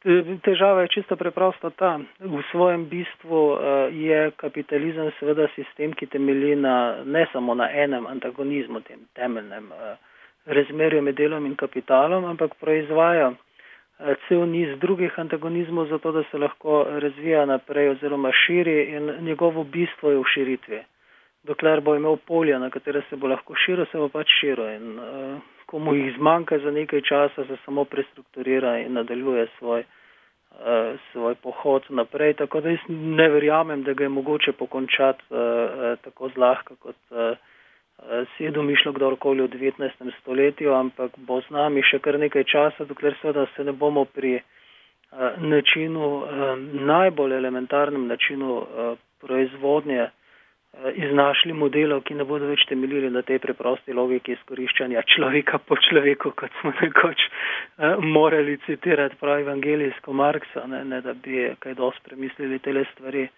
Težava je čisto preprosto ta. V svojem bistvu je kapitalizem seveda sistem, ki temelji ne samo na enem antagonizmu, tem temeljnem razmerju med delom in kapitalom, ampak proizvaja cel niz drugih antagonizmov, zato da se lahko razvija naprej oziroma širi, in njegovo bistvo je v širitvi. Dokler bo imel polja, na katere se bo lahko širil, se bo pač širil, in ko mu jih zmanjka za nekaj časa, se samo prestrukturira in nadaljuje svoj pohod naprej. Tako da jaz ne verjamem, da ga je mogoče pokončati tako zlahka, kot si je domišljal kdorkoli v 19. stoletju, ampak bo z nami še kar nekaj časa, dokler seveda se ne bomo pri načinu, najbolj elementarnem načinu proizvodnje iznašli modelov, ki ne bodo več temeljili na tej preprosti logiki izkoriščanja človeka po človeku, kot smo nekoč morali citirati prav evangelijsko Marksa, ne da bi kaj dosti premislili tele stvari.